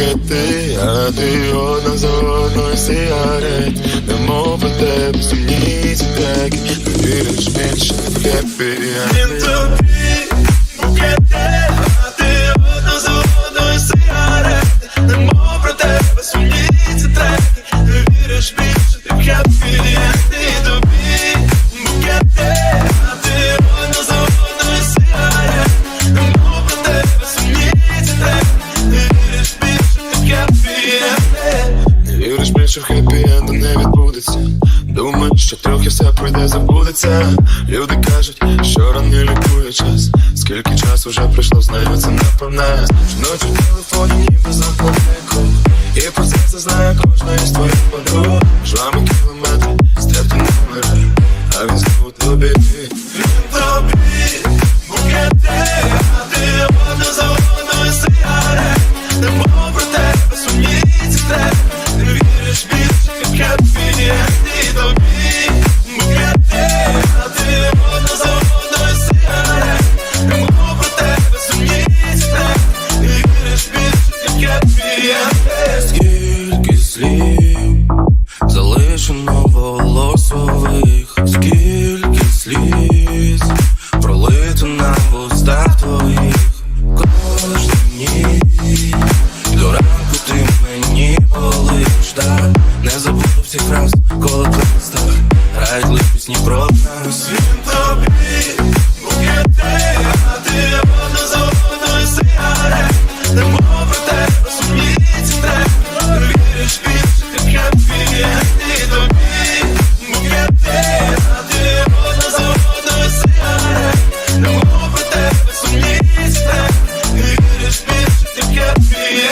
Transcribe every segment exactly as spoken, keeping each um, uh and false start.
букети, а ти одна за одною сигарет. Немов про тебе сумні ці треки, не віриш більше в хеппі. Він тобі букети, а ти одна за одною сигарет. Немов про тебе сумні ці треки, не віриш більше в хеппі. Він тобі букети, а ти одна за одною сигарет. Немов про тебе сумні ці треки, не віриш більше в хеппі. Не віриш більше в хеппі-енду не відбудеться. Думаєш, що трохи все пройде, забудеться. Люди кажуть, що ран не лікує час. Скільки часу вже пройшло, знаю, це напевне. Щоночі в телефоні ніби замкнеко, і про це це знає кожна із твоїх подруг. Між вами кілометри, стрибти номери, а він знову тобі. Він тобі букети, а ти одна за одною сигарет. Немов про тебе сумні ці треки, не віриш більше в хеппі. Він тобі букети, а ти одна за одною сигарет. Немов про тебе сумні ці треки, не віриш більше в хеппі. Скільки слів залишено волосових, скільки сліз пролито на вустах твоїх. Кожен ніч до ранку ти мені болиш, так не забуду всіх фраз, коли класта грають лиш пісні про нас. Він тобі букети, а ти одна за одною сигарет. Немов про тебе сумні ці треки, не віриш більше в хеппі. Він тобі букети, а ти одна за одною сигарет. Немов про тебе сумні ці треки, не віриш більше в хеппі.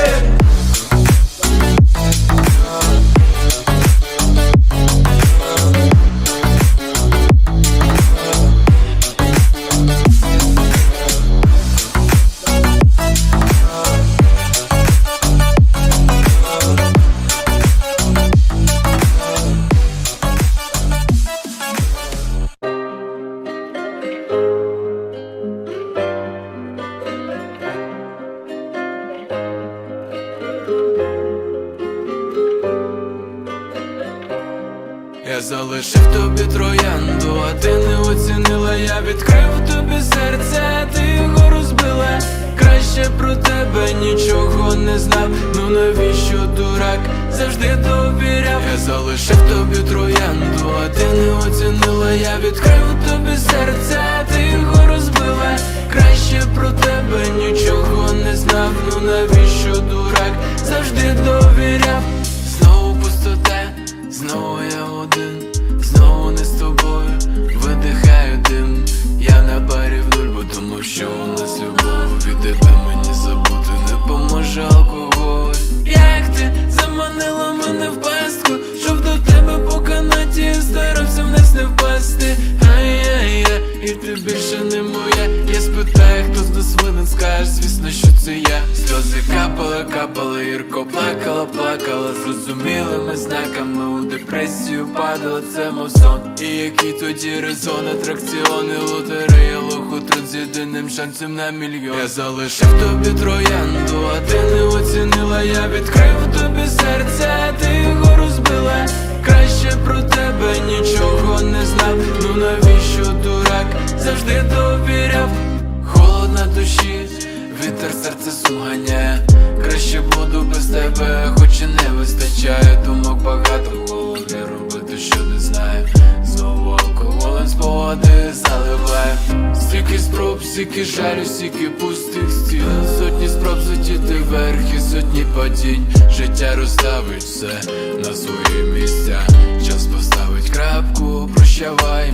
Я залишив тобі троянду, а ти не оцінила. Я відкрив тобі серце, ти його розбила. Краще про тебе нічого не знав. Ну навіщо, дурак, завжди довіряв. Я залишив тобі троянду, а ти не оцінила. Я відкрив тобі серце, ти його розбила. Краще про тебе нічого не знав. Ну навіщо, дурак, завжди довіряв. Знову пустота, знову я один, знову не з тобою, видихаю дим. Я на барі вдоль, бо тому що у нас любов. Від тебе мені забути не поможе алкоголь. Як ти заманила мене в пастку, щоб до тебе по канаті я старався вниз не впасти. Ай-яй-яй, і ти більше не моя. Я спитаю, хто з нас винен, скажеш, звісно, що це я. Сльози капали, капали, гірко плакала, плакала. Зрозумілими знаками у депресію падала, це мов сон. І який тоді резон, атракціони, лотерея, лохотрон з єдиним шансом на мільйон. Я залишив тобі троянду, а ти не оцінила. Я відкрив тобі серце, ти його розбила. Краще про тебе нічого не знав. Ну навіщо, дурак, завжди довіряв. Холод на душі, вітер серце сум ганяє. Краще буду без тебе, хоч і не вистачає. Думок багато в голові, робити що не знаю. Знову алкоголем спогади заливає. Стільки спроб, стільки жалю, стільки пустих стін. Сотні спроб злетіти вверх і сотні падінь. Життя розставить все на свої місця. Час поставить крапку, прощавай,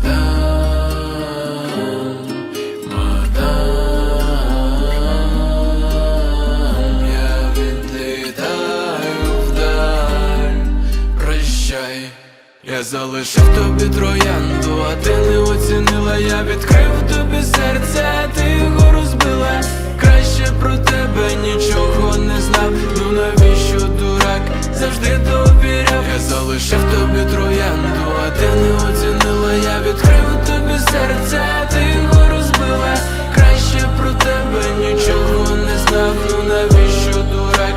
мадам. Я залишив тобі троянду, а ти не оцінила. Я відкрив тобі серце, ти його розбила. Краще про тебе нічого не знав. Ну навіщо, дурак, завжди довіряв. Я залишив тобі троянду, а ти не оцінила. Я відкрив тобі серце, ти його розбила. Краще про тебе нічого не знав. Ну навіщо, дурак,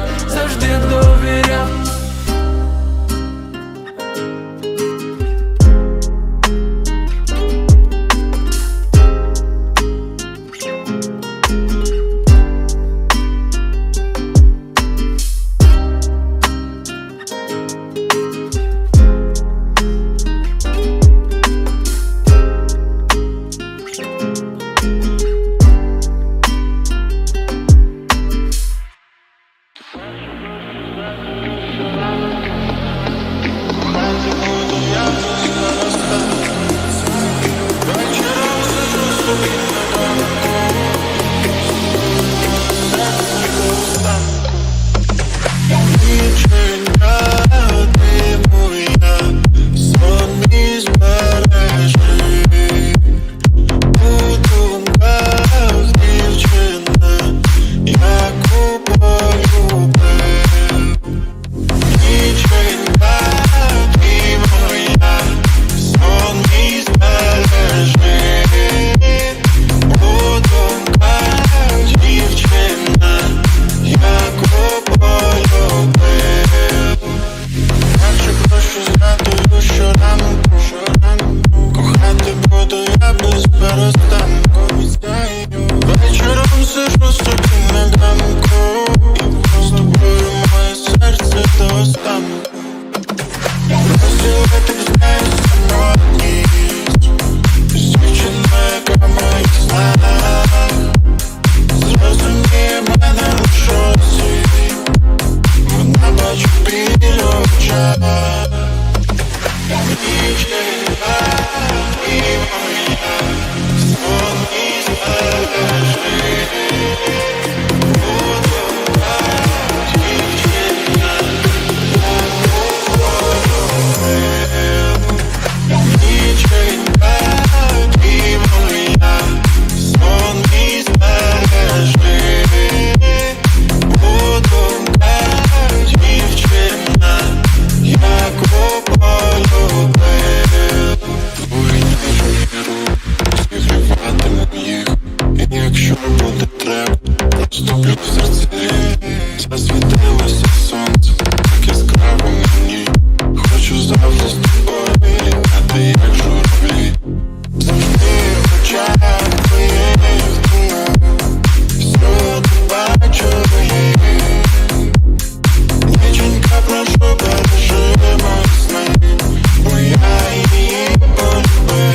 в серці засвітилося сонце, так яскраво мені. Хочу завжди з тобою літати, як журавлі. Завжди в очах твоїх туман, всюди бачу її. Дівчинка, прошу, бережи мої сни, бо я її полюбив.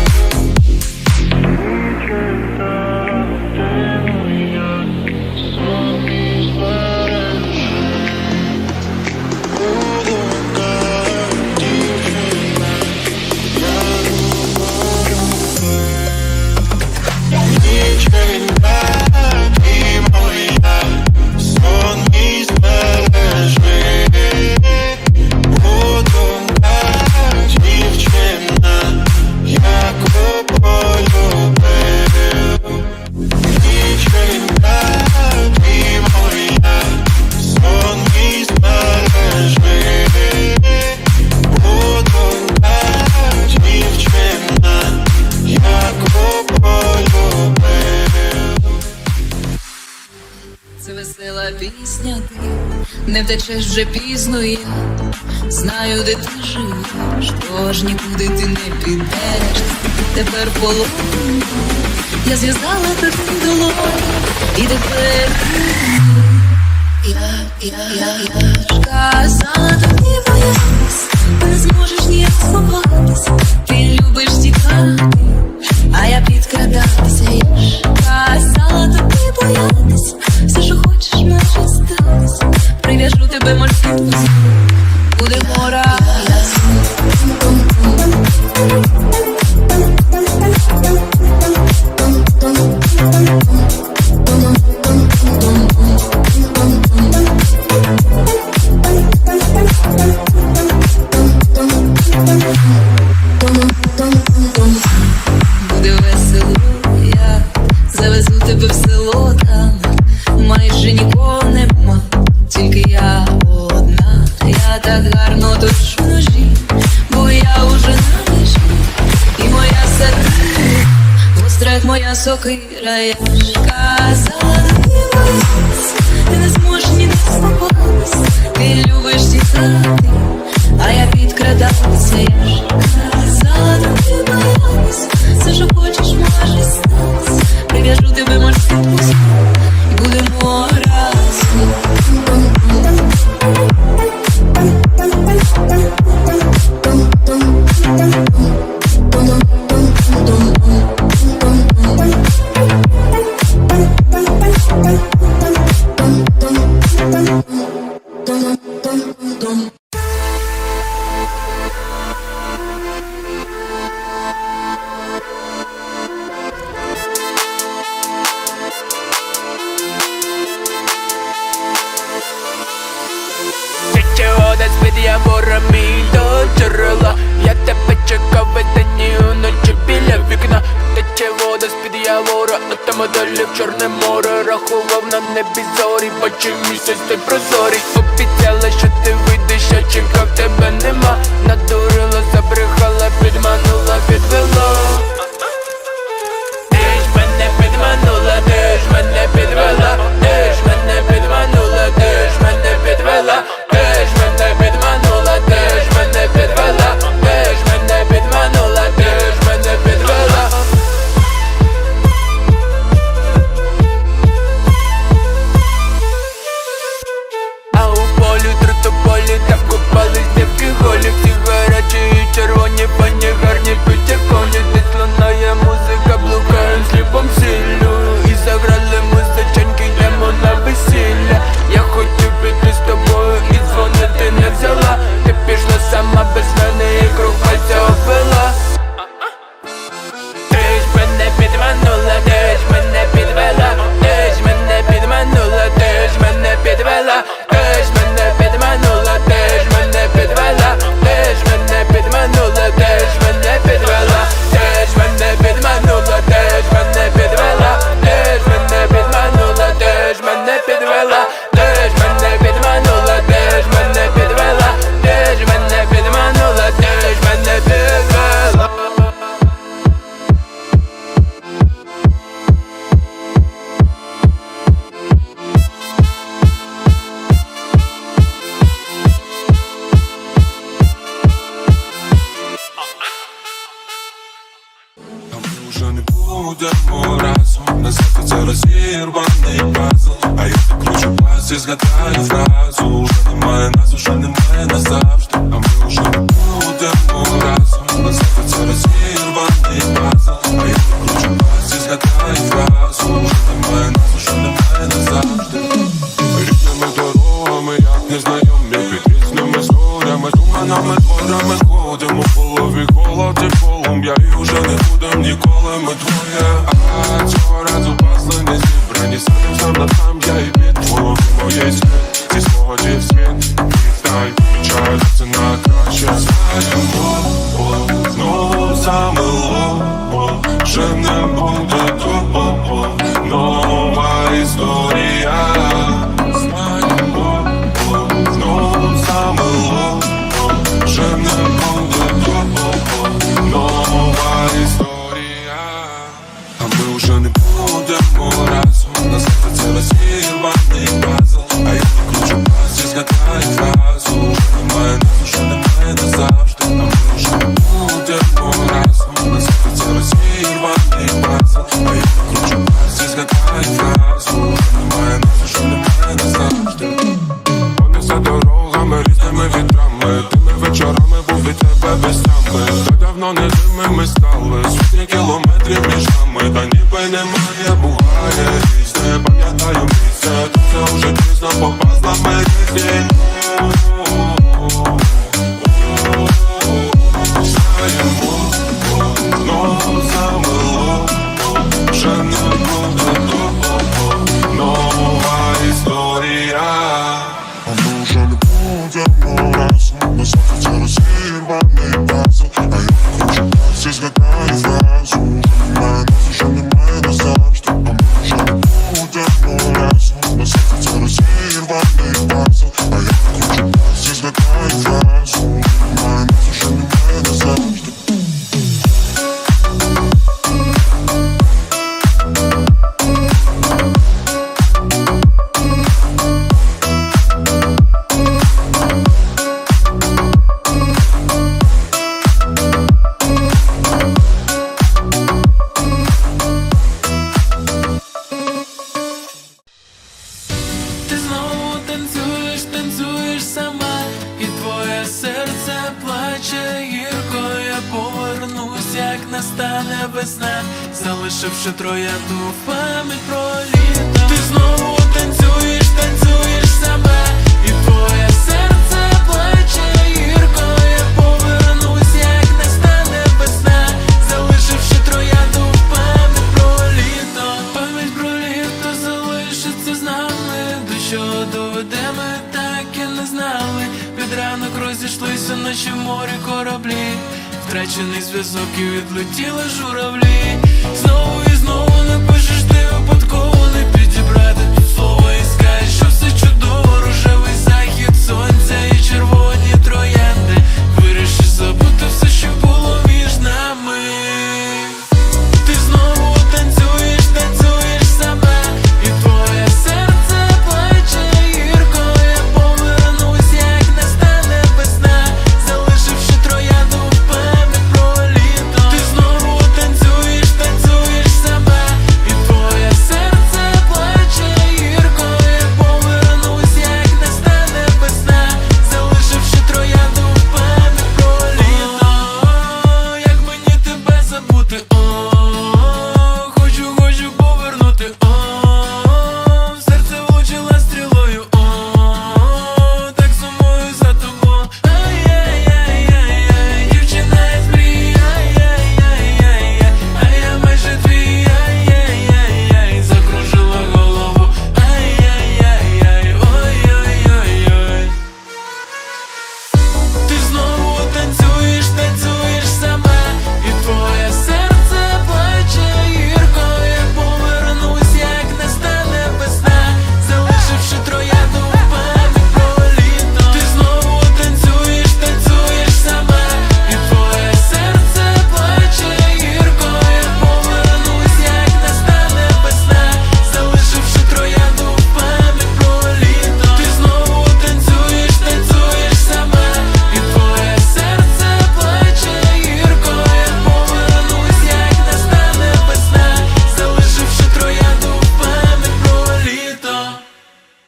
Це весела пісня, ти не втечеш вже пізно, я знаю, де ти живеш, тож нікуди ти не підеш. Тепер в полоні я зв'язала тобі долоні, і тепер я, я, я, я ж казала тобі, боятись, ти не зможеш ніяк сховатись, ти любиш тікати, а я підкрадатися. Я ж казала тобі, боятись, все, що хочеш, може статись. Прив'яжу тебе, морським пустим, будемо разом. Буде весело, я завезу тебе в село, там майже нікого нема, тільки я одна. Я так гарно точу ножі, бо я уже на межі, і моя серце гостра, як моя сокира. Я ж казала тобі, боятись, ти не зможеш ніде сховатись, ти любиш тікати, а я підкрадатися. Я ж казала тобі, боятись, все, що хочеш, може статись. Прив'яжу тебе морським пустим, і будемо разом. Тече вода з-під явора мій до джерела. Я тебе чекав вдень і уночі біля вікна. Тече вода з-під явора, а там далі в Чорне море. Рахував на небі зорі, бачив місяць той прозорий. Обіцяла, що ти вийдеш, я чекав, тебе нема. Надурила, забрехала, підманула, підвела. Ти ж мене підманула, ти ж мене підвела. Ти ж мене підманула, ти ж мене підвела. Ти ж мене підманула, ти ж мене підвела. Ти ж мене підманула, ти ж мене підвела. А у полі, тротополі, там купались дівки голі. Всі гарячі і червоні пам'яті згадаю фразу: уже немає нас, уже немає назавжди, а ми вже не будемо разом. Називається розірваний пазл, а я покручу пальці, згадаю фразу: уже немає нас, уже немає назавжди. Різними дорогами, як незнайомі, під різними зорями, туманами, дворами ходимо, в голові холод і полум'я, і вже не будем ніколи ми двоє. А цього разу пазли не зібрані, сидим сам на сам, я і під твої моєї світ, зі свого ті світ, віддай, помічаю, це на краще. Знаємо, о, знову замило, о, вже не буде того, нова історія. Знаємо, о, знову замило, о, вже не буде того, нова історія. А ми вже не будемо разом, називається розірваний пазл, а я покручу пальці, згадаю фразу: уже немає нас, уже немає назавжди, а ми вже не будемо разом, називається розірваний пазл, а я покручу пальці, згадаю фразу: уже немає нас, уже немає назавжди. Понесе дорогами, різними вітрами, тими вечорами був від тебе без тями. Та давно не тими ми стали, сотні кілометрів між нами, та ніби немає, буває різне. Пам'ятаю місце, тут це вже пізно, бо пазлами різні. Знаємо, знову замило, вже не буде того, нова історія. А ми вже не будемо разом, називається розірваний пазл, а я покручу пальці, згадаю фразу: уже немає нас, уже немає назавжди, а ми вже не будемо разом, називається розірваний пазл, а я покручу пальці, згадаю фразу: уже немає нас, уже немає назавжди. Ти знову танцюєш, танцюєш сама, і твоє серце плаче гірко. Я повернусь, як настане весна, залишивши троянду в пам'ять про літо. Ти знову танцюєш, танцюєш сама, і твоє серце плаче гірко. Я повернусь, як настане весна, залишивши троянду в пам'ять про літо. Пам'ять про літо залишиться з нами, до чого доведе, ми так і не знали. Під ранок розійшлися наші в морі кораблі, втрачений зв'язок і відлетіли журавлі. Знову і знову напишеш ти випадково, не підібрати тут слово і скажеш, що все чудово. Рожевий захід сонця і червоні троянди, вирішиш забути все, що було між нами. Ти знову танцюєш, танцюєш сама, і твоє серце плаче гірко. Я повернусь, як настане весна, залишивши троянду в пам'ять про літо. Ти знову танцюєш, танцюєш сама, і твоє серце плаче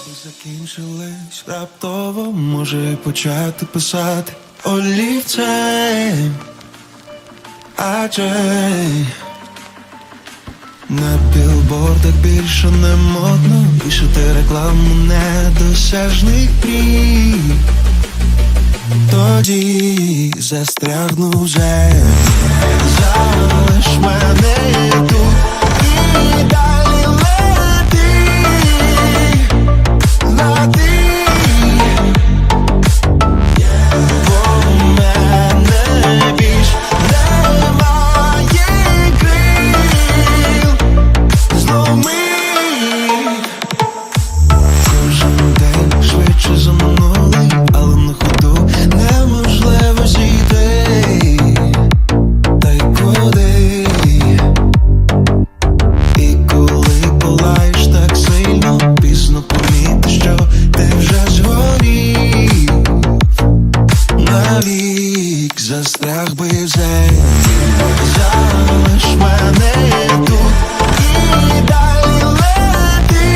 Закінчились раптово, може почати писати олівцем, адже на білбордах більше не модно пишете рекламу недосяжних мрій. Тоді застрягну вже, залиш мене тут і далі лети, лети. Бо в мене більш немає крил, зломи. Кожен день швидше за минулий, але на ходу неможливо зійти. Та й куди? І коли палаєш так сильно, пізно поміти, що ти вже згорів. Навік застряг би в землі, залиш мене тут і далі лети,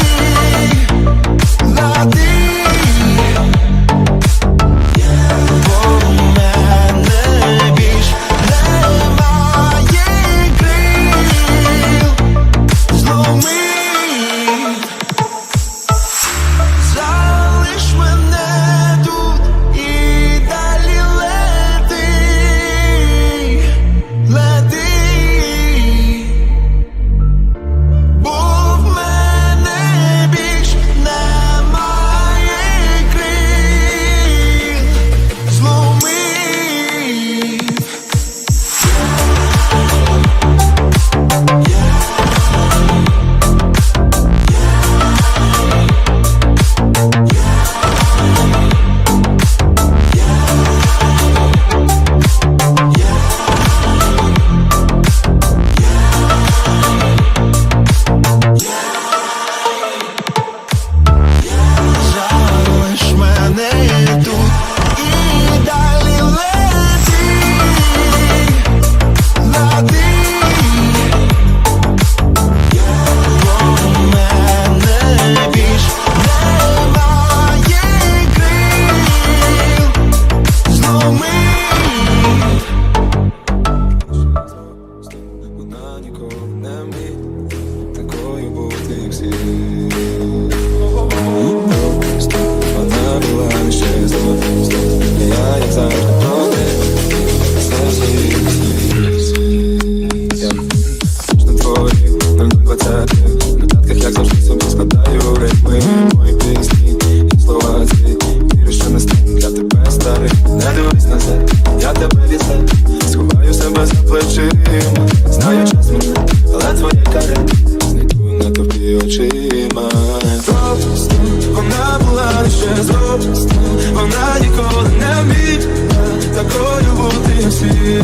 лети. Бо в мене більш немає крил, зломи. Залиш мене тут і далі лети, лети. Бо в мене більш немає крил, зломи. Залиш мене тут і далі лети, лети. Бо в мене більш немає крил, зломи. Вона ніколи не вміє такою бути, як всі. Просто вона була лише зло, я як завжди проти, все свої я на твої нуль двадцять в нотатках, як завжди собі складаю ритми мої пісні і слова ці. Вірю, що не стану для тебе старий. Не дивись назад, я тебе віддам, сховаю себе за плечима. Знаю, час мене, але твої кари знайду на тобі очима. Просто вона була лише зроста, вона ніколи не вміла такою бути, як всі.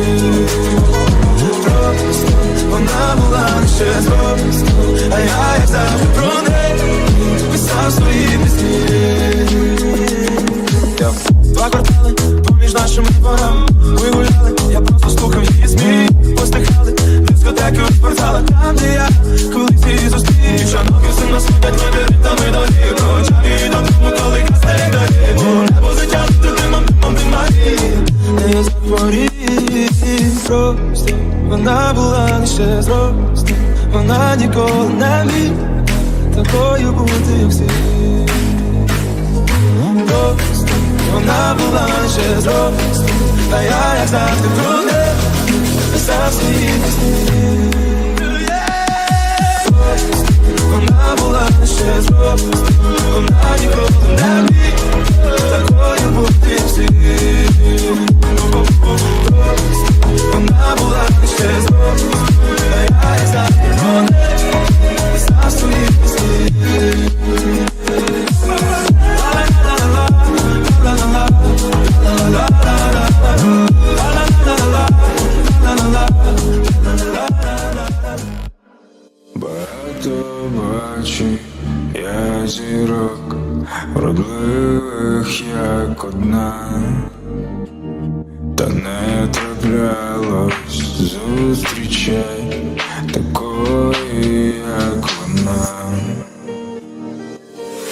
Просто вона була лише зроста, а я як завжди про неї писав свої пісні. Два квартали поміж нашими дворами ми гуляли, я просто слухав її сміх. Постихали дискотеки у спортзалах, там де я колись її зустрів. Дівчанок і сильно слухать лабіринтами доріг, проводжаю додому, коли кастель доріг. Бо небо затягли димом, димом, димарі. Не захворів, просто вона була лише зроста, вона ніколи не вміла такою бути, як всі. Просто вона була лише зроста, а я як завжди про неї писав свої пісні. Просто вона була лише зроста, вона ніколи не вміла такою бути, як всі. Просто вона була лише зроста, а я як завжди про неї писав свої пісні. Багато бачу я зірок, вродливих як одна, та не траплялось зустрічай такої, як вона.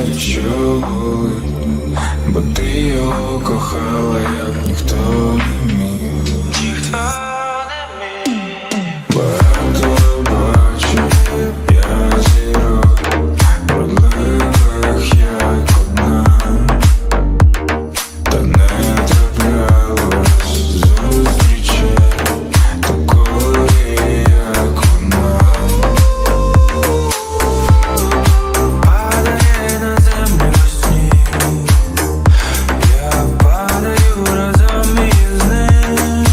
відчули, бо ти його кохала, як ніхто не міг. Багато бачив я зірок, вродливих як одна, та не траплялось зустрічей такої, як вона. Падає на землю сніг, я падаю разом із ним.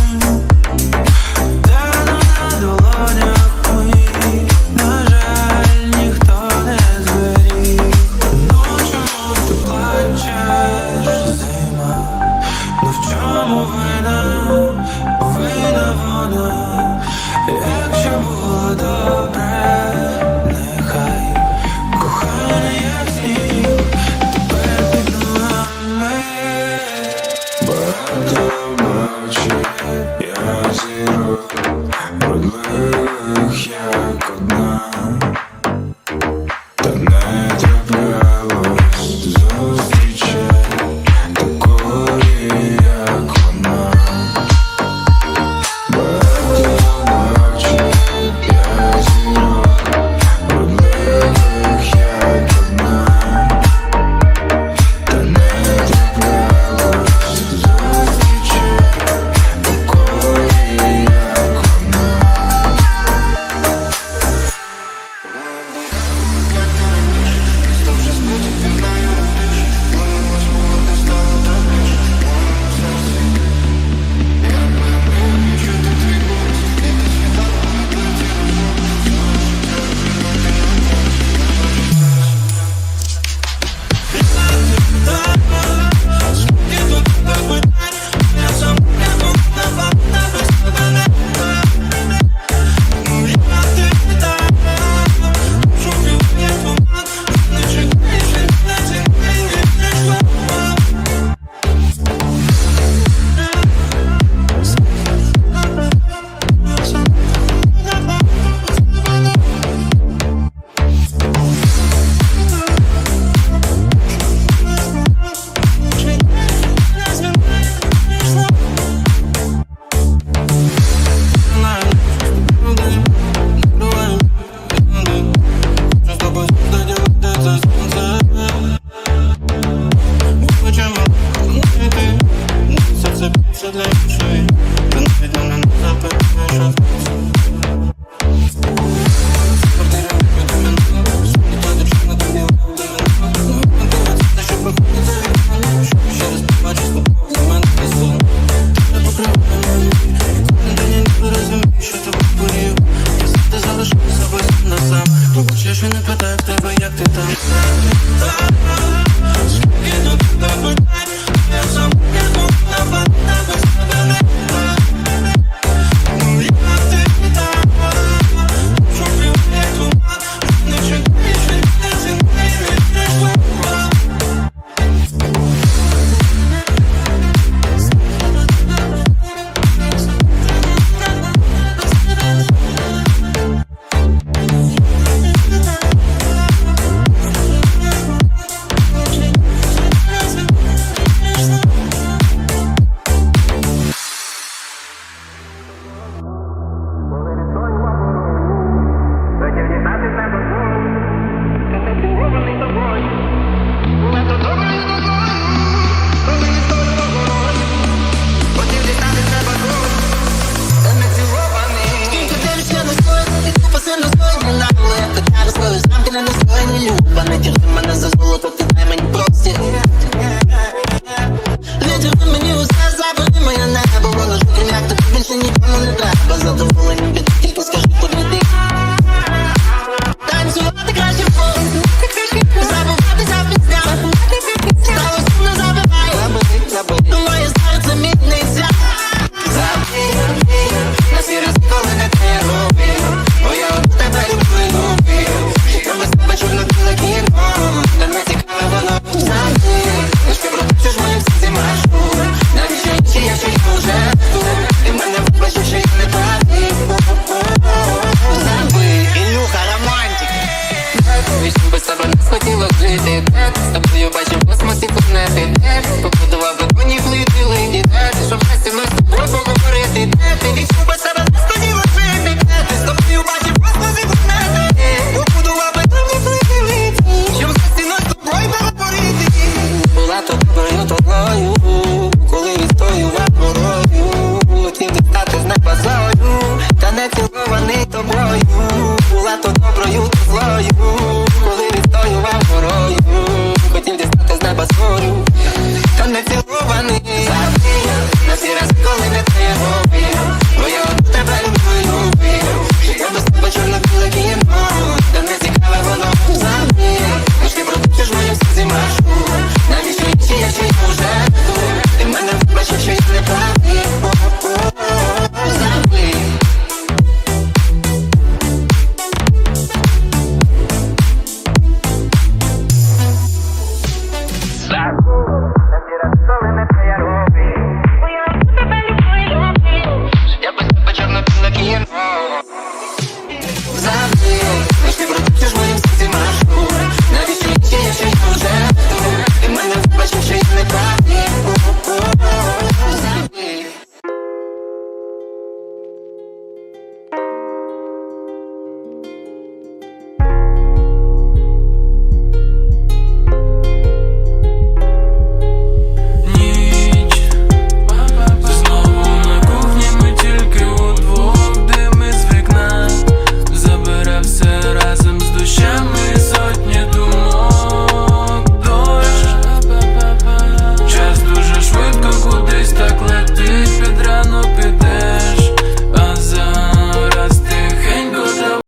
Тану на долонях моїх, на жаль, ніхто не зберіг. Ну чому ти плачеш, зима? Ну в чому вина? Вина вона. Якщо було добре, нехай кохання як сніг, тепер під ногами. Багато бачив я зірок, вродливих як одна, та не траплялось зустрічей такої, як вона. Багато бачив я зірок, вродливих як одна, та не траплялось зустрічей такої, як вона. Серце для іншої.